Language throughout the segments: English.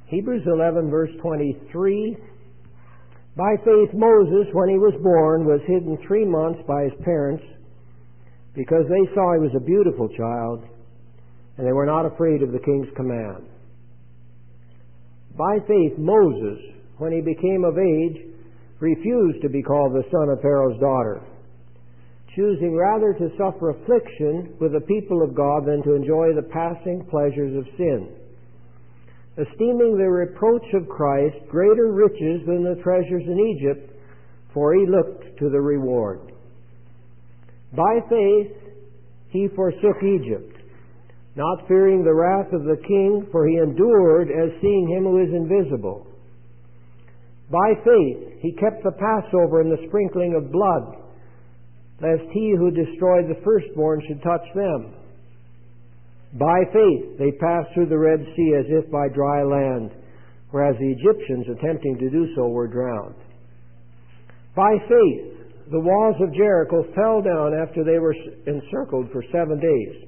Hebrews 11, verse 23. By faith Moses, when he was born, was hidden 3 months by his parents because they saw he was a beautiful child, and they were not afraid of the king's command. By faith Moses, when he became of age, refused to be called the son of Pharaoh's daughter, choosing rather to suffer affliction with the people of God than to enjoy the passing pleasures of sin, esteeming the reproach of Christ greater riches than the treasures in Egypt, for he looked to the reward. By faith he forsook Egypt, not fearing the wrath of the king, for he endured as seeing him who is invisible. By faith he kept the Passover and the sprinkling of blood, lest he who destroyed the firstborn should touch them. By faith they passed through the Red Sea as if by dry land, whereas the Egyptians attempting to do so were drowned. By faith the walls of Jericho fell down after they were encircled for 7 days.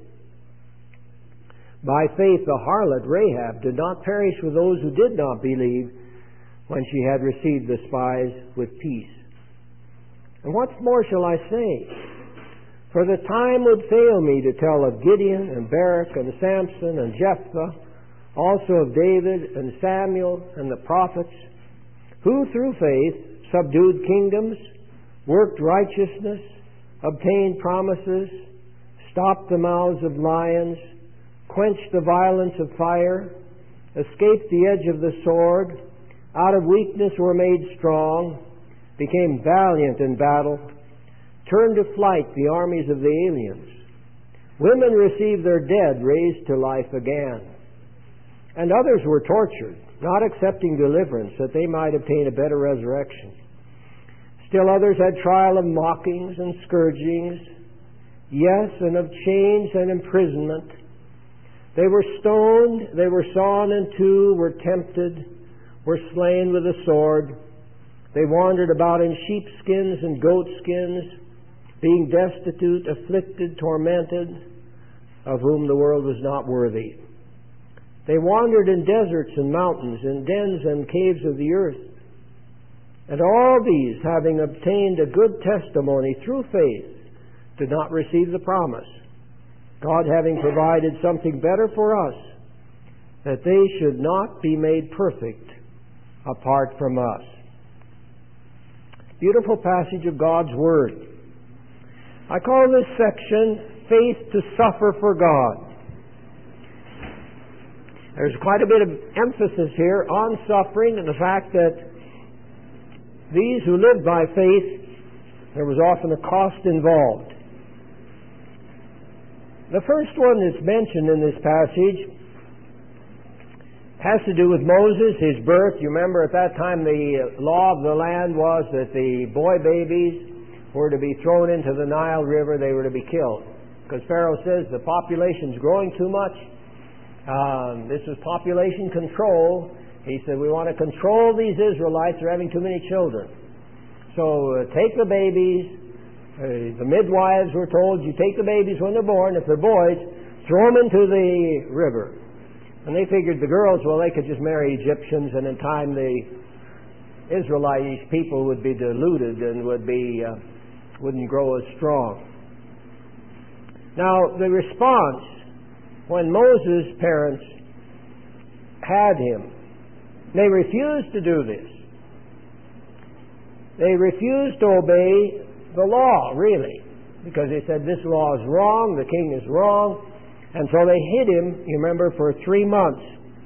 By faith the harlot Rahab did not perish with those who did not believe when she had received the spies with peace. And what more shall I say? For the time would fail me to tell of Gideon and Barak and Samson and Jephthah, also of David and Samuel and the prophets, who through faith subdued kingdoms, worked righteousness, obtained promises, stopped the mouths of lions, quenched the violence of fire, escaped the edge of the sword, out of weakness were made strong, became valiant in battle, turned to flight the armies of the aliens. Women received their dead raised to life again. And others were tortured, not accepting deliverance, that they might obtain a better resurrection. Still others had trial of mockings and scourgings, yes, and of chains and imprisonment. They were stoned, they were sawn in two, were tempted, were slain with a sword. They wandered about in sheepskins and goatskins, being destitute, afflicted, tormented, of whom the world was not worthy. They wandered in deserts and mountains, in dens and caves of the earth. And all these, having obtained a good testimony through faith, did not receive the promise, God having provided something better for us, that they should not be made perfect apart from us. Beautiful passage of God's Word. I call this section, Faith to Suffer for God. There's quite a bit of emphasis here on suffering and the fact that these who lived by faith, there was often a cost involved. The first one that's mentioned in this passage has to do with Moses, his birth. You remember at that time the law of the land was that the boy babies were to be thrown into the Nile River, they were to be killed. Because Pharaoh says the population's growing too much. This was population control. He said, we want to control these Israelites, they're having too many children. So take the babies. The midwives were told, you take the babies when they're born, if they're boys, throw them into the river. And they figured the girls, well, they could just marry Egyptians, and in time the Israelite people would be diluted and wouldn't grow as strong. Now, the response when Moses' parents had him, they refused to do this. They refused to obey the law, really, because they said this law is wrong, the king is wrong, and so they hid him, you remember, for 3 months.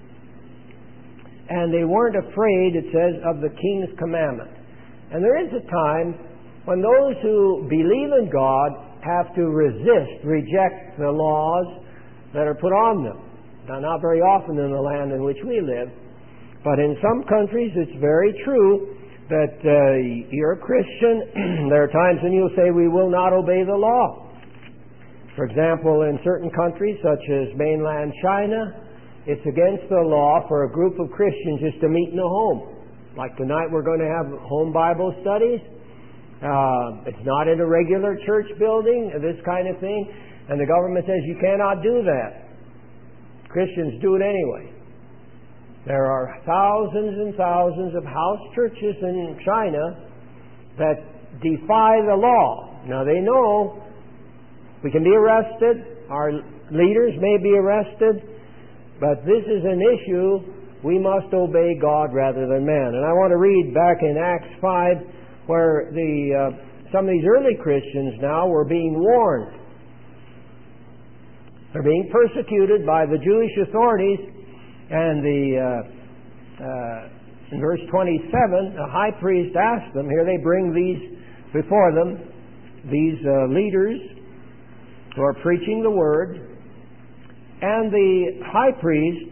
And they weren't afraid, it says, of the king's commandment. And there is a time when those who believe in God have to reject the laws that are put on them. Now, not very often in the land in which we live, but in some countries it's very true that you're a Christian. There are times when you'll say, we will not obey the law. For example, in certain countries, such as mainland China, it's against the law for a group of Christians just to meet in a home. Like tonight we're going to have home Bible studies. It's not in a regular church building, this kind of thing. And the government says you cannot do that. Christians do it anyway. There are thousands and thousands of house churches in China that defy the law. Now they know we can be arrested, our leaders may be arrested, but this is an issue we must obey God rather than man. And I want to read back in Acts 5 where some of these early Christians now were being warned. They're being persecuted by the Jewish authorities, and in verse 27, the high priest asked them, here they bring these before them, these leaders who are preaching the word, and the high priest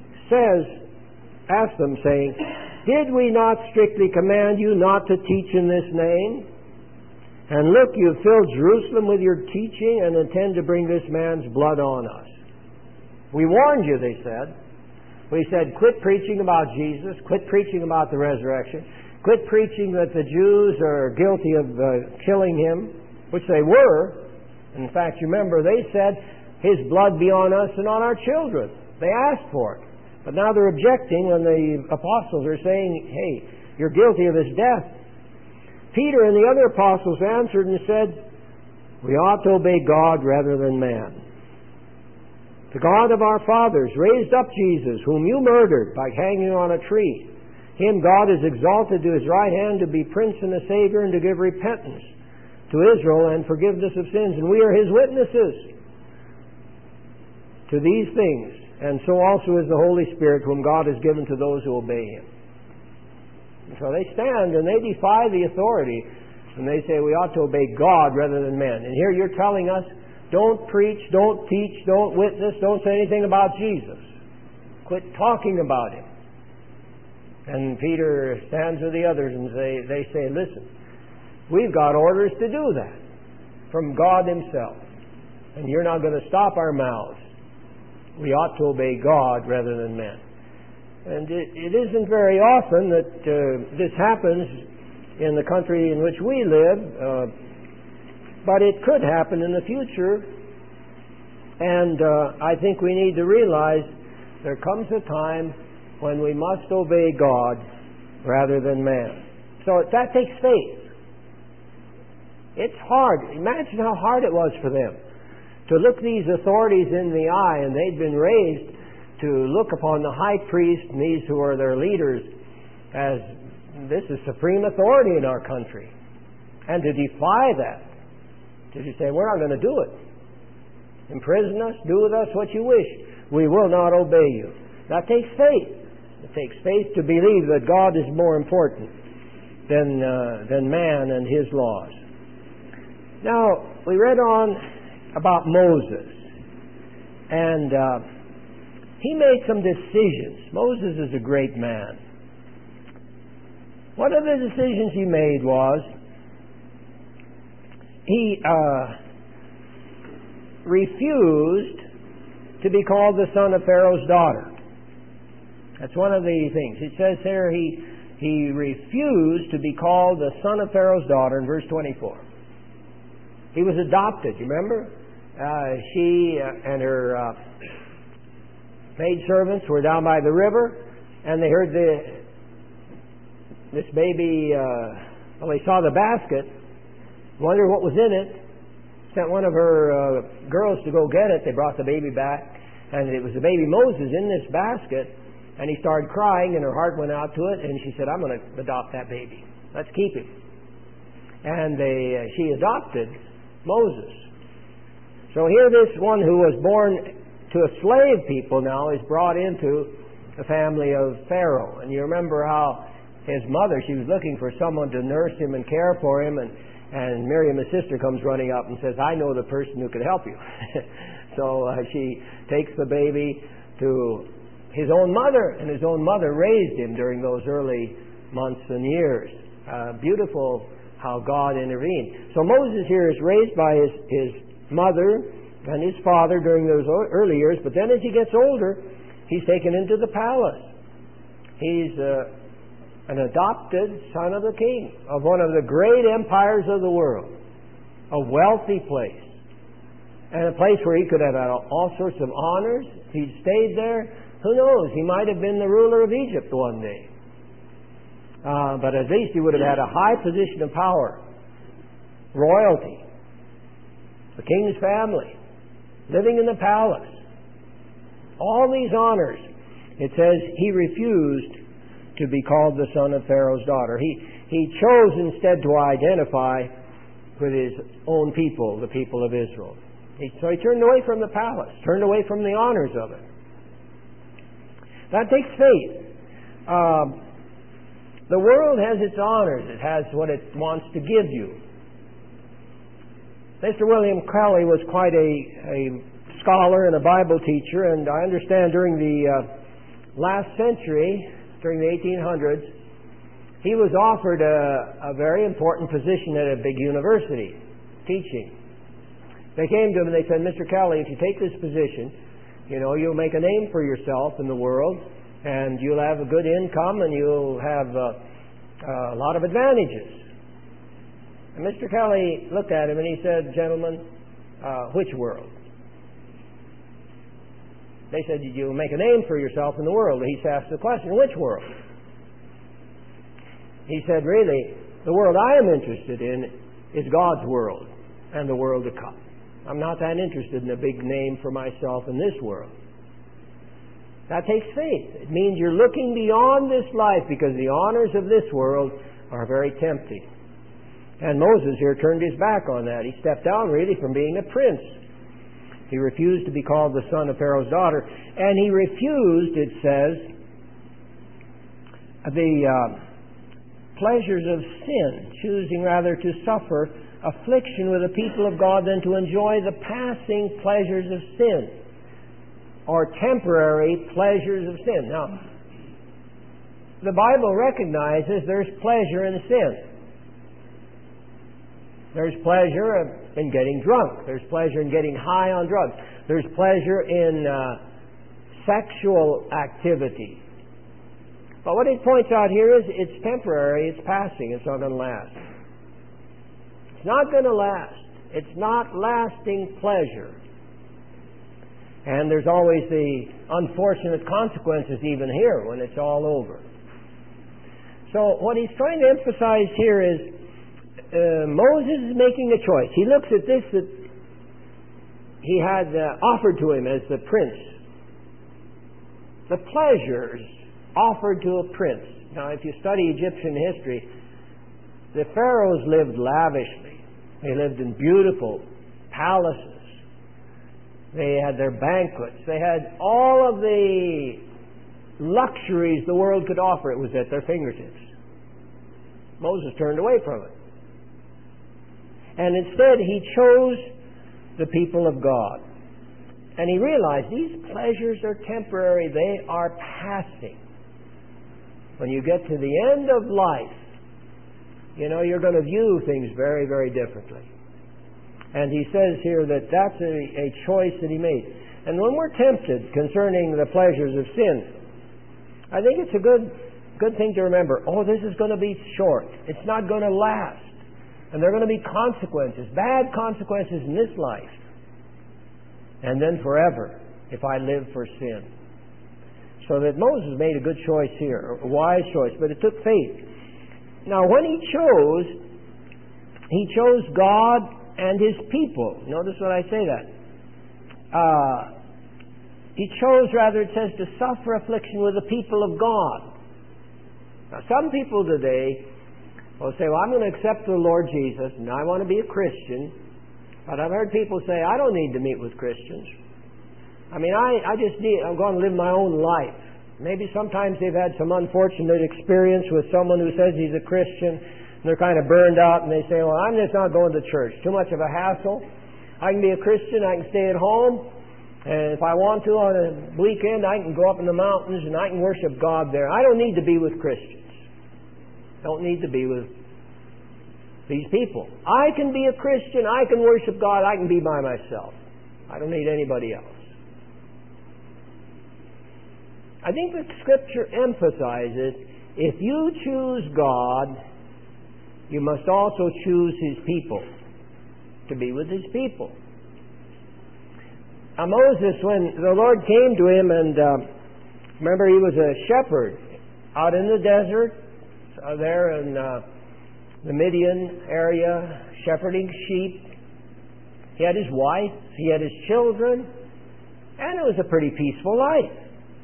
asks them, saying, did we not strictly command you not to teach in this name? And look, you have filled Jerusalem with your teaching and intend to bring this man's blood on us. We warned you, they said. We said, quit preaching about Jesus, quit preaching about the resurrection, quit preaching that the Jews are guilty of killing him, which they were. In fact, you remember, they said, his blood be on us and on our children. They asked for it. But now they're objecting when the apostles are saying, hey, you're guilty of his death. Peter and the other apostles answered and said, we ought to obey God rather than man. The God of our fathers raised up Jesus, whom you murdered by hanging on a tree. Him God has exalted to his right hand to be Prince and a Savior and to give repentance to Israel and forgiveness of sins. And we are his witnesses to these things. And so also is the Holy Spirit, whom God has given to those who obey him. And so they stand and they defy the authority. And they say we ought to obey God rather than men. And here you're telling us, don't preach, don't teach, don't witness, don't say anything about Jesus. Quit talking about him. And Peter stands with the others and they say, listen, we've got orders to do that from God himself. And you're not going to stop our mouths. We ought to obey God rather than men. And it isn't very often that this happens in the country in which we live, but it could happen in the future. And I think we need to realize there comes a time when we must obey God rather than man. So that takes faith. It's hard. Imagine how hard it was for them to look these authorities in the eye, and they'd been raised to look upon the high priest and these who are their leaders as this is supreme authority in our country. And to defy that, to just say, we're not going to do it. Imprison us, do with us what you wish. We will not obey you. That takes faith. It takes faith to believe that God is more important than man and his laws. Now, we read on about Moses. And he made some decisions. Moses is a great man. One of the decisions he made was he refused to be called the son of Pharaoh's daughter. That's one of the things. It says here he refused to be called the son of Pharaoh's daughter in verse 24. He was adopted, you remember? She and her maidservants were down by the river, and they heard this baby, they saw the basket, wondered what was in it, sent one of her girls to go get it. They brought the baby back, and it was the baby Moses in this basket, and he started crying, and her heart went out to it, and she said, I'm going to adopt that baby. Let's keep him. And she adopted Moses. So here this one who was born to a slave people now is brought into the family of Pharaoh. And you remember how his mother, she was looking for someone to nurse him and care for him, and Miriam, his sister, comes running up and says, I know the person who could help you. So she takes the baby to his own mother, and his own mother raised him during those early months and years. Beautiful how God intervened. So Moses here is raised by his mother and his father during those early years, but then as he gets older, he's taken into the palace. He's an adopted son of the king of one of the great empires of the world, a wealthy place, and a place where he could have had all sorts of honors. If he'd stayed there, Who knows? He might have been the ruler of Egypt one day. But at least he would have had a high position of power, royalty, the king's family, living in the palace. All these honors. It says he refused to be called the son of Pharaoh's daughter. He chose instead to identify with his own people, the people of Israel. So he turned away from the palace, turned away from the honors of it. That takes faith. The world has its honors. It has what it wants to give you. Mr. William Kelly was quite a scholar and a Bible teacher, and I understand during the last century, during the 1800s, he was offered a very important position at a big university, teaching. They came to him and they said, Mr. Kelly, if you take this position, you'll make a name for yourself in the world, and you'll have a good income, and you'll have a lot of advantages. And Mr. Kelly looked at him and he said, gentlemen, which world? They said, you'll make a name for yourself in the world. He asked the question, which world? He said, really, the world I am interested in is God's world and the world to come. I'm not that interested in a big name for myself in this world. That takes faith. It means you're looking beyond this life, because the honors of this world are very tempting. And Moses here turned his back on that. He stepped down really from being a prince. He refused to be called the son of Pharaoh's daughter. And he refused, it says, the pleasures of sin, choosing rather to suffer affliction with the people of God than to enjoy the passing pleasures of sin, or temporary pleasures of sin. Now, the Bible recognizes there's pleasure in sin. There's pleasure in getting drunk. There's pleasure in getting high on drugs. There's pleasure in sexual activity. But what it points out here is it's temporary, it's passing, it's not going to last. It's not going to last. It's not lasting pleasure. And there's always the unfortunate consequences even here when it's all over. So what he's trying to emphasize here is Moses is making a choice. He looks at this that he had offered to him as the prince. The pleasures offered to a prince. Now, if you study Egyptian history, the pharaohs lived lavishly. They lived in beautiful palaces. They had their banquets. They had all of the luxuries the world could offer. It was at their fingertips. Moses turned away from it. And instead, he chose the people of God. And he realized these pleasures are temporary. They are passing. When you get to the end of life, you're going to view things very, very differently. And he says here that that's a choice that he made. And when we're tempted concerning the pleasures of sin, I think it's a good thing to remember, this is going to be short. It's not going to last. And there are going to be consequences, bad consequences in this life. And then forever, if I live for sin. So that Moses made a good choice here, a wise choice, but it took faith. Now, when he chose God and his people. Notice when I say that. He chose, rather, it says, to suffer affliction with the people of God. Now, some people today will say, I'm going to accept the Lord Jesus, and I want to be a Christian. But I've heard people say, I don't need to meet with Christians. I'm going to live my own life. Maybe sometimes they've had some unfortunate experience with someone who says he's a Christian, and they're kind of burned out, and they say, I'm just not going to church. Too much of a hassle. I can be a Christian, I can stay at home, and if I want to on a weekend, I can go up in the mountains and I can worship God there. I don't need to be with Christians. Don't need to be with these people. I can be a Christian, I can worship God, I can be by myself. I don't need anybody else. I think the Scripture emphasizes, if you choose God, you must also choose His people, to be with His people. Now Moses, when the Lord came to him and Remember, he was a shepherd out in the desert, there in the Midian area, shepherding sheep. He had his wife, he had his children, and it was a pretty peaceful life.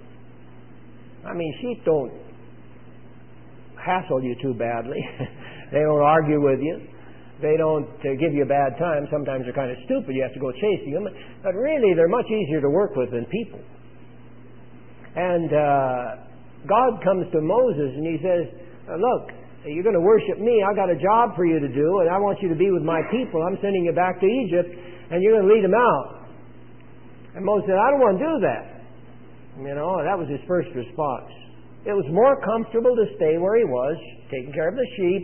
I mean, sheep don't hassle you too badly. They don't argue with you. They don't give you a bad time. Sometimes they're kind of stupid. You have to go chasing them. But really, they're much easier to work with than people. And God comes to Moses and he says, look, you're going to worship me. I've got a job for you to do, and I want you to be with my people. I'm sending you back to Egypt, and you're going to lead them out. And Moses said, I don't want to do that. You know, that was his first response. It was more comfortable to stay where he was, taking care of the sheep.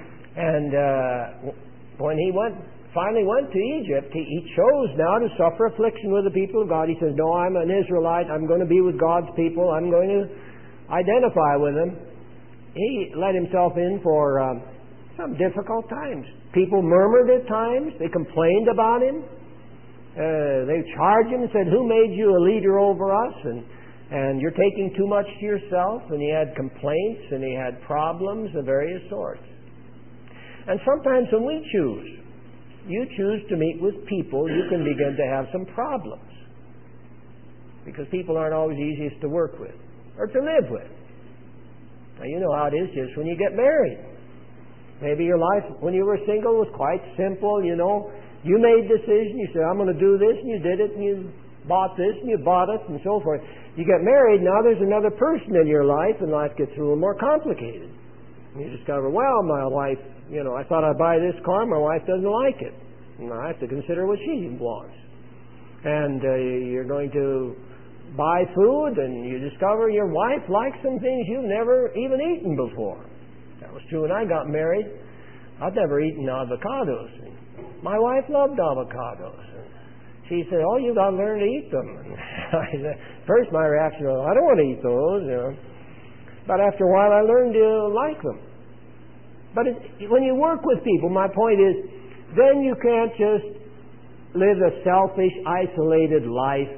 And when he finally went to Egypt, he chose now to suffer affliction with the people of God. He says, no, I'm an Israelite. I'm going to be with God's people. I'm going to identify with them. He let himself in for some difficult times. People murmured at times. They complained about him. They charged him and said, who made you a leader over us? And you're taking too much to yourself. And he had complaints and he had problems of various sorts. And sometimes when we you choose to meet with people, you can begin to have some problems. Because people aren't always easiest to work with or to live with. Now, you know how it is just when you get married. Maybe your life when you were single was quite simple, you know. You made a decision, you said, I'm going to do this, and you did it, and you bought this, and you bought it, and so forth. You get married, now there's another person in your life, and life gets a little more complicated. And you discover, well, my wife, you know, I thought I'd buy this car, my wife doesn't like it. And I have to consider what she wants. And you're going to buy food, and you discover your wife likes some things you've never even eaten before. That was true when I got married. I'd never eaten avocados. My wife loved avocados. And she said, oh, you've got to learn to eat them. And first my reaction was, I don't want to eat those. You know. But after a while I learned to like them. But when you work with people, my point is, then you can't just live a selfish, isolated life.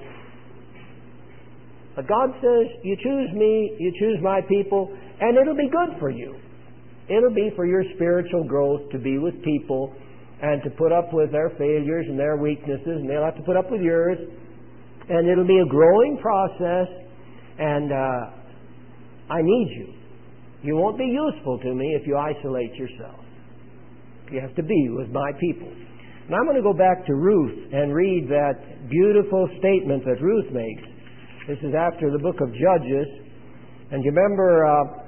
But God says, you choose me, you choose my people, and it'll be good for you. It'll be for your spiritual growth to be with people and to put up with their failures and their weaknesses, and they'll have to put up with yours. And it'll be a growing process, and I need you. You won't be useful to me if you isolate yourself. You have to be with my people. And I'm going to go back to Ruth and read that beautiful statement that Ruth makes. This is after the book of Judges. And you remember,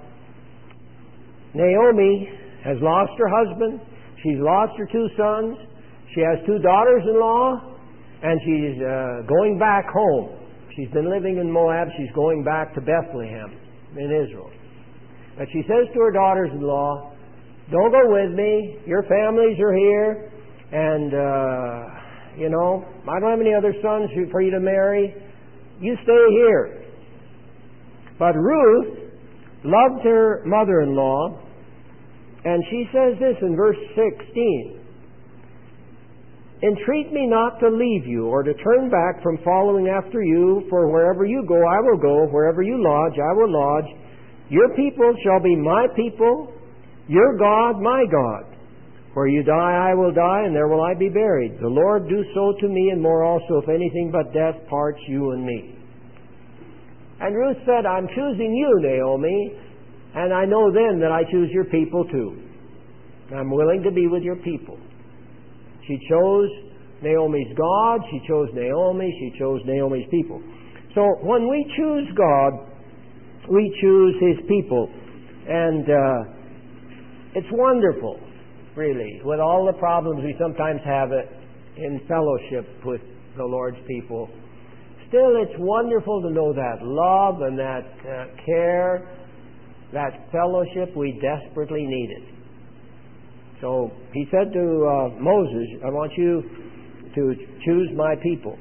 Naomi has lost her husband. She's lost her 2 sons. She has 2 daughters-in-law. And she's going back home. She's been living in Moab. She's going back to Bethlehem in Israel. But she says to her daughters-in-law, don't go with me. Your families are here. And, you know, I don't have any other sons for you to marry. You stay here. But Ruth loved her mother-in-law, and she says this in verse 16. Entreat me not to leave you or to turn back from following after you, for wherever you go, I will go. Wherever you lodge, I will lodge. Your people shall be my people, your God, my God. Where you die, I will die, and there will I be buried. The Lord do so to me, and more also, if anything but death parts you and me. And Ruth said, I'm choosing you, Naomi, and I know then that I choose your people too. I'm willing to be with your people. She chose Naomi's God, she chose Naomi, she chose Naomi's people. So when we choose God, we choose His people. And it's wonderful, really, with all the problems we sometimes have in fellowship with the Lord's people. Still, it's wonderful to know that love and that care, that fellowship, we desperately need it. So he said to Moses, I want you to choose my people.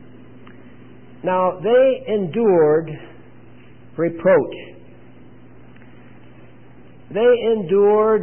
Now, they endured reproach. They endured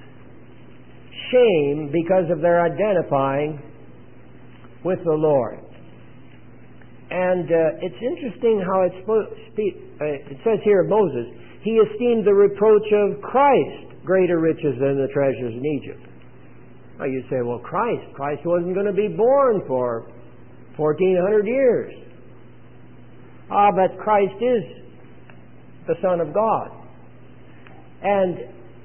shame because of their identifying with the Lord. And it's interesting how it says here of Moses, he esteemed the reproach of Christ greater riches than the treasures in Egypt. Now you say, well, Christ wasn't going to be born for 1,400 years. But Christ is the Son of God. And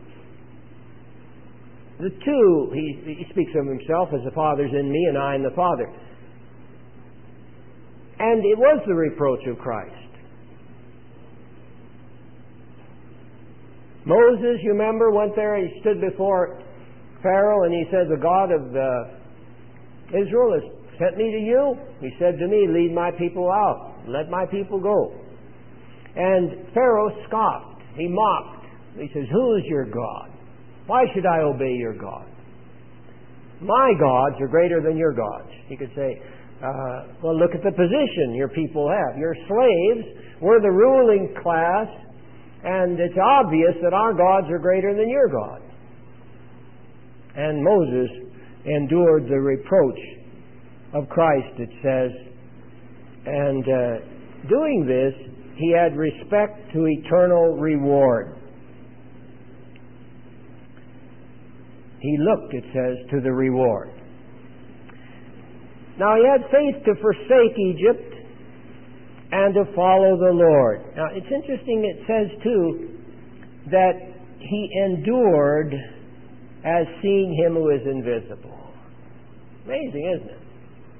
the two, he speaks of himself as the Father's in me and I in the Father. And it was the reproach of Christ. Moses, you remember, went there, he stood before Pharaoh and he said, the God of Israel has sent me to you. He said to me, lead my people out. Let my people go. And Pharaoh scoffed. He mocked. He says, who is your God? Why should I obey your God? My gods are greater than your gods. He could say, well, look at the position your people have. You're slaves. We're the ruling class. And it's obvious that our gods are greater than your God. And Moses endured the reproach of Christ, it says. And doing this, he had respect to eternal reward. He looked, it says, to the reward. Now he had faith to forsake Egypt and to follow the Lord. Now it's interesting, it says too, that he endured as seeing him who is invisible. Amazing, isn't it?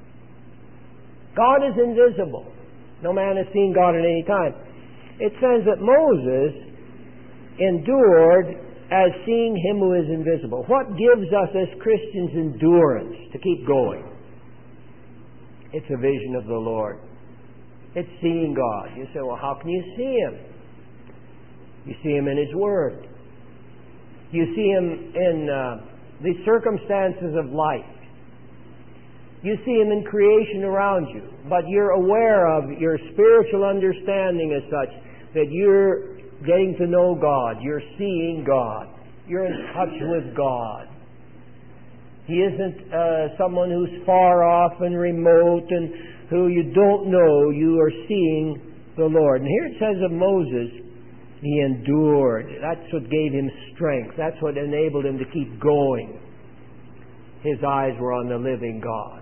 God is invisible. No man has seen God at any time. It says that Moses endured as seeing him who is invisible. What gives us as Christians endurance to keep going? It's a vision of the Lord. It's seeing God. You say, well, how can you see Him? You see Him in His Word. You see Him in the circumstances of life. You see Him in creation around you. But you're aware of your spiritual understanding as such that you're getting to know God. You're seeing God. You're in touch with God. He isn't someone who's far off and remote and who you don't know. You are seeing the Lord. And here it says of Moses, he endured. That's what gave him strength. That's what enabled him to keep going. His eyes were on the living God.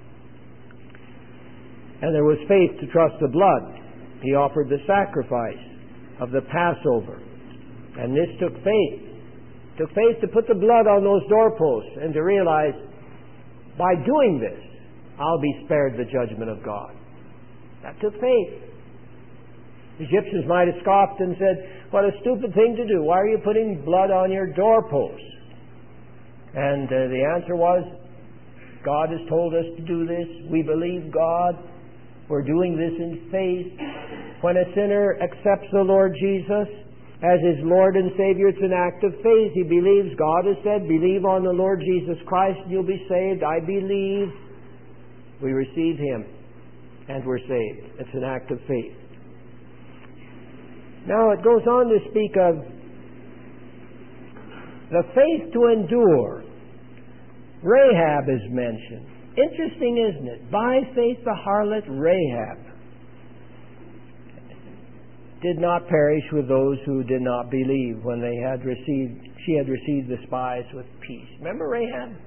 And there was faith to trust the blood. He offered the sacrifice of the Passover. And this took faith. It took faith to put the blood on those doorposts and to realize, by doing this, I'll be spared the judgment of God. That took faith. The Egyptians might have scoffed and said, what a stupid thing to do. Why are you putting blood on your doorposts? And the answer was, God has told us to do this. We believe God. We're doing this in faith. When a sinner accepts the Lord Jesus as his Lord and Savior, it's an act of faith. He believes. God has said, believe on the Lord Jesus Christ and you'll be saved. I believe. We receive Him and we're saved. It's an act of faith. Now it goes on to speak of the faith to endure. Rahab is mentioned. Interesting, isn't it? By faith the harlot Rahab did not perish with those who did not believe when she had received the spies with peace. Remember Rahab?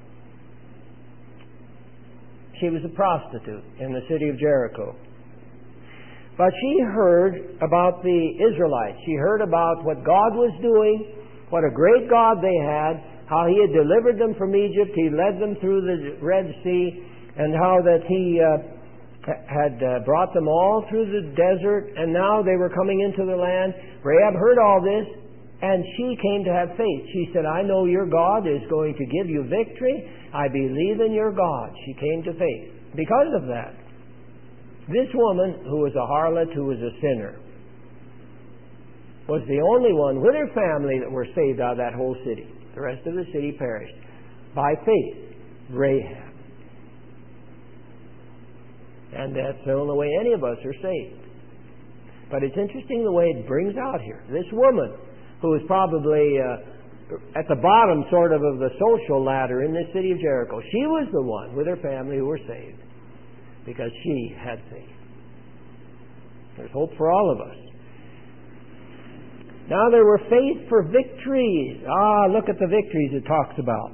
She was a prostitute in the city of Jericho. But she heard about the Israelites. She heard about what God was doing, what a great God they had, how He had delivered them from Egypt, He led them through the Red Sea, and how that He had brought them all through the desert, and now they were coming into the land. Rahab heard all this, and she came to have faith. She said, I know your God is going to give you victory. I believe in your God. She came to faith. Because of that, this woman, who was a harlot, who was a sinner, was the only one with her family that were saved out of that whole city. The rest of the city perished. By faith, Rahab. And that's the only way any of us are saved. But it's interesting the way it brings out here. This woman, who was probably at the bottom sort of the social ladder in this city of Jericho, she was the one with her family who were saved. because she had faith. There's hope for all of us. Now there were faith for victories. Look at the victories it talks about.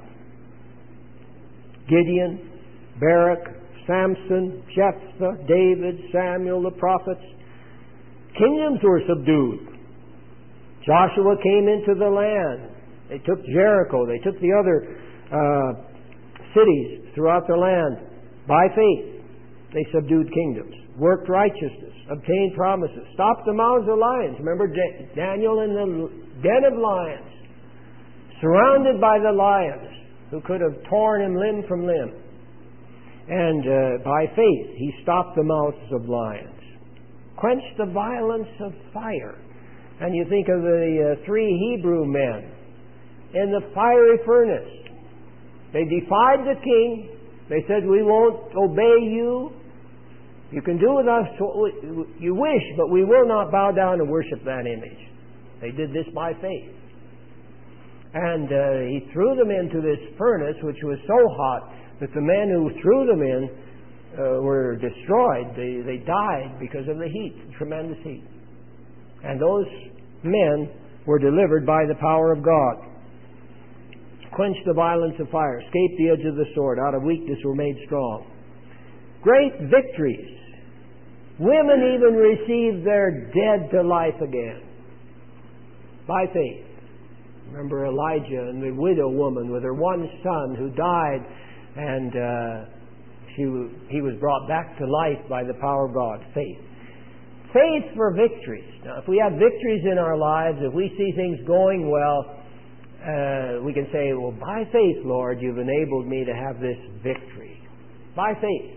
Gideon, Barak, Samson, Jephthah, David, Samuel, the prophets. Kingdoms were subdued. Joshua came into the land. They took Jericho. They took the other cities throughout the land. By faith, they subdued kingdoms, worked righteousness, obtained promises, stopped the mouths of lions. Remember Daniel in the den of lions, surrounded by the lions who could have torn him limb from limb. And by faith, he stopped the mouths of lions. Quenched the violence of fire. And you think of the three Hebrew men in the fiery furnace. They defied the king. They said, we won't obey you. You can do with us what you wish, but we will not bow down and worship that image. They did this by faith. And he threw them into this furnace, which was so hot that the men who threw them in were destroyed. They died because of the heat, tremendous heat. And those men were delivered by the power of God. Quenched the violence of fire, escaped the edge of the sword, out of weakness were made strong. Great victories. Women even received their dead to life again by faith. Remember Elijah and the widow woman with her one son who died, and he was brought back to life by the power of God. Faith. Faith for victories. Now, if we have victories in our lives, if we see things going well, we can say, well, by faith, Lord, you've enabled me to have this victory. By faith.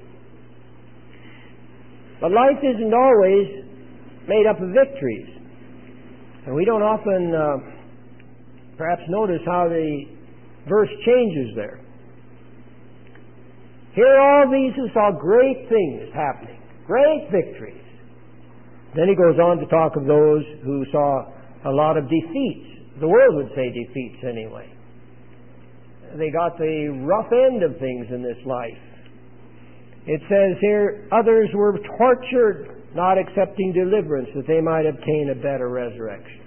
But life isn't always made up of victories. And we don't often perhaps notice how the verse changes there. Here all these who saw great things happening, great victories. Then he goes on to talk of those who saw a lot of defeats. The world would say defeats anyway. They got the rough end of things in this life. It says here, others were tortured, not accepting deliverance, that they might obtain a better resurrection.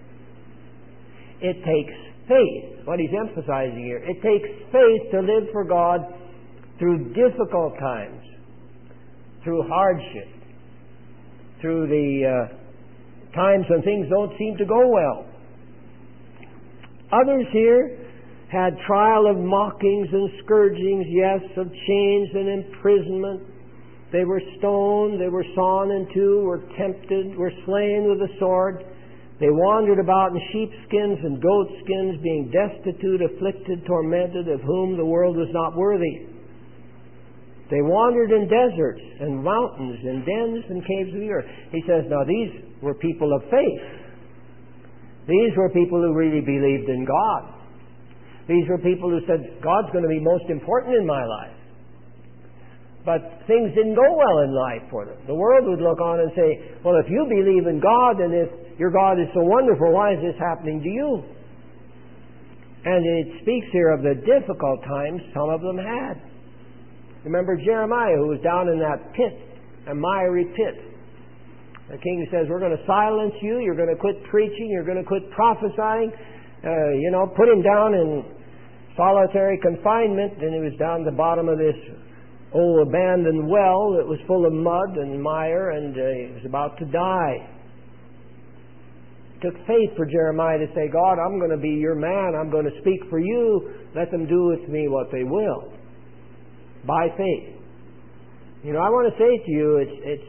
It takes faith, what he's emphasizing here, it takes faith to live for God through difficult times, through hardship, through the times when things don't seem to go well. Others here had trial of mockings and scourgings, yes, of chains and imprisonment. They were stoned, they were sawn in two, were tempted, were slain with a sword. They wandered about in sheepskins and goatskins, being destitute, afflicted, tormented, of whom the world was not worthy. They wandered in deserts and mountains and dens and caves of the earth. He says, now these were people of faith. These were people who really believed in God. These were people who said, God's going to be most important in my life. But things didn't go well in life for them. The world would look on and say, well, if you believe in God and if your God is so wonderful, why is this happening to you? And it speaks here of the difficult times some of them had. Remember Jeremiah, who was down in that pit, a miry pit. The king says, we're going to silence you, you're going to quit preaching, you're going to quit prophesying, put him down in solitary confinement. And he was down the bottom of this old abandoned well that was full of mud and mire, and he was about to die. It took faith for Jeremiah to say, God, I'm going to be your man, I'm going to speak for you, let them do with me what they will. By faith. I want to say to you,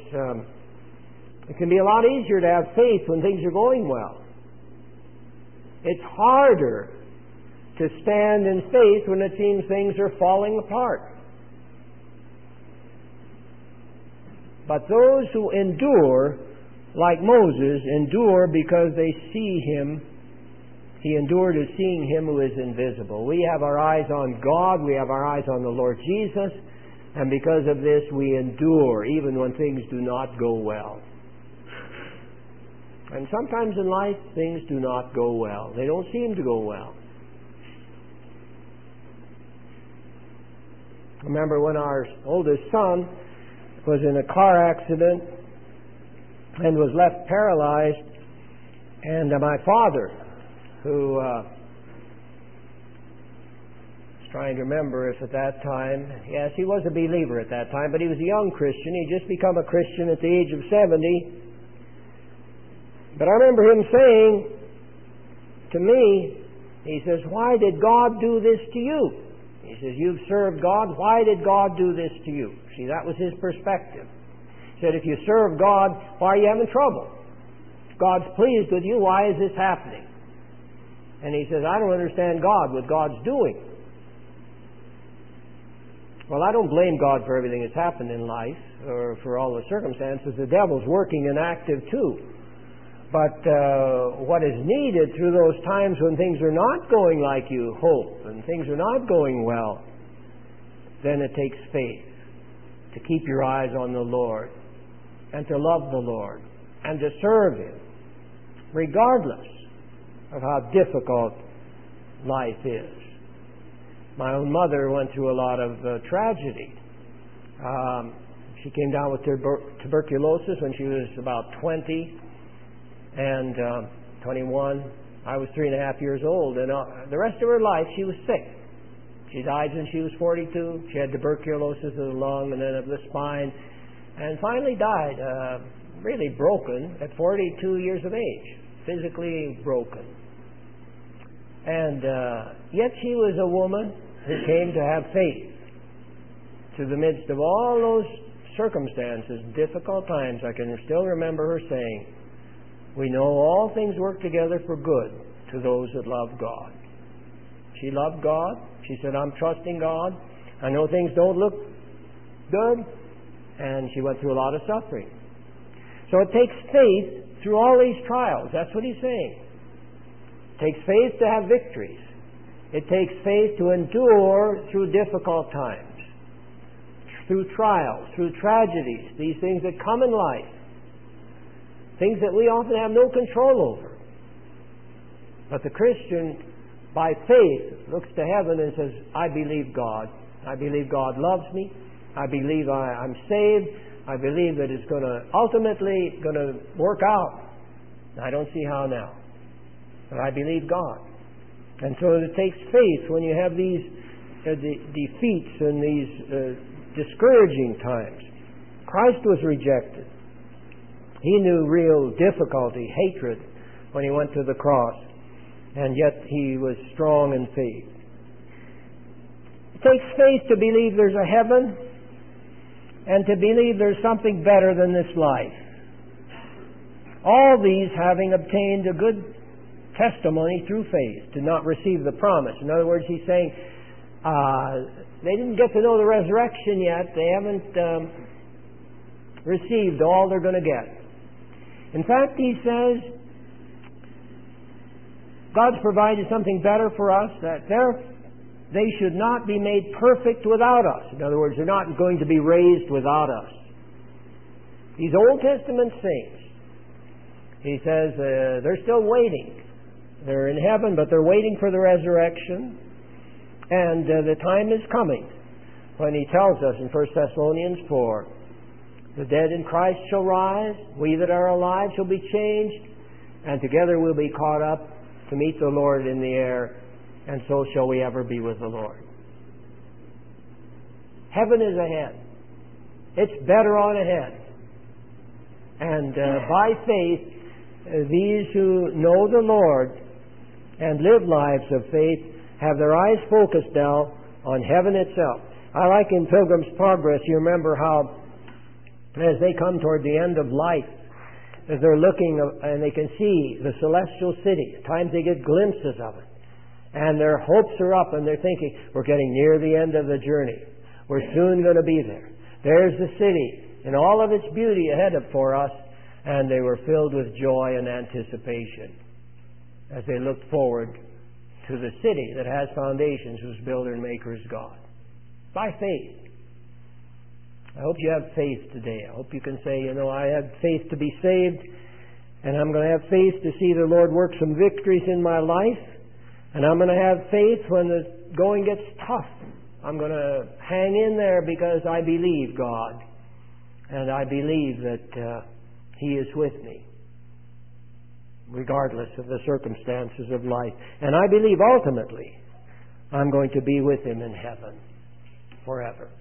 it can be a lot easier to have faith when things are going well. It's harder to stand in faith when it seems things are falling apart. But those who endure, like Moses, endure because they see Him. He endured as seeing Him who is invisible. We have our eyes on God. We have our eyes on the Lord Jesus. And because of this, we endure even when things do not go well. And sometimes in life, things do not go well. They don't seem to go well. I remember when our oldest son was in a car accident and was left paralyzed. And my father, who trying to remember if at that time, yes, he was a believer at that time, but he was a young Christian. He'd just become a Christian at the age of 70. But I remember him saying to me, he says, "Why did God do this to you?" He says, "You've served God. Why did God do this to you?" See, that was his perspective. He said, "If you serve God, why are you having trouble? If God's pleased with you, why is this happening?" And he says, "I don't understand God, what God's doing." Well, I don't blame God for everything that's happened in life or for all the circumstances. The devil's working and active too. But what is needed through those times when things are not going like you hope and things are not going well, then it takes faith to keep your eyes on the Lord and to love the Lord and to serve Him, regardless of how difficult life is. My own mother went through a lot of tragedy. She came down with tuberculosis when she was about 20 and 21. I was 3.5 years old, and the rest of her life she was sick. She died when she was 42. She had tuberculosis of the lung and then of the spine, and finally died really broken at 42 years of age, physically broken. And yet she was a woman who came to have faith through the midst of all those circumstances, difficult times. I can still remember her saying, "We know all things work together for good to those that love God." She loved God. She said, "I'm trusting God. I know things don't look good." And she went through a lot of suffering. So it takes faith through all these trials. That's what he's saying. It takes faith to have victories. It takes faith to endure through difficult times, through trials, through tragedies, these things that come in life, things that we often have no control over. But the Christian, by faith, looks to heaven and says, "I believe God. I believe God loves me. I believe I'm saved. I believe that it's ultimately going to work out. I don't see how now, but I believe God." And so it takes faith when you have these defeats and these discouraging times. Christ was rejected. He knew real difficulty, hatred, when he went to the cross, and yet he was strong in faith. It takes faith to believe there's a heaven and to believe there's something better than this life. All these having obtained a good testimony through faith, to not receive the promise. In other words, he's saying they didn't get to know the resurrection yet. They haven't received all they're going to get. In fact, he says God's provided something better for us, that they should not be made perfect without us. In other words, they're not going to be raised without us. These Old Testament saints, he says, they're still waiting. They're in heaven, but they're waiting for the resurrection. And the time is coming when he tells us in 1 Thessalonians 4, "The dead in Christ shall rise, we that are alive shall be changed, and together we'll be caught up to meet the Lord in the air, and so shall we ever be with the Lord." Heaven is ahead. It's better on ahead. And by faith, these who know the Lord and live lives of faith have their eyes focused now on heaven itself. I like in Pilgrim's Progress, you remember how as they come toward the end of life, as they're looking and they can see the celestial city, at times they get glimpses of it, and their hopes are up and they're thinking, we're getting near the end of the journey. We're soon going to be there. There's the city in all of its beauty ahead for us, and they were filled with joy and anticipation as they looked forward to the city that has foundations, whose builder and maker is God. By faith. I hope you have faith today. I hope you can say, I have faith to be saved, and I'm going to have faith to see the Lord work some victories in my life, and I'm going to have faith when the going gets tough. I'm going to hang in there because I believe God. And I believe that He is with me, regardless of the circumstances of life. And I believe ultimately I'm going to be with Him in heaven forever.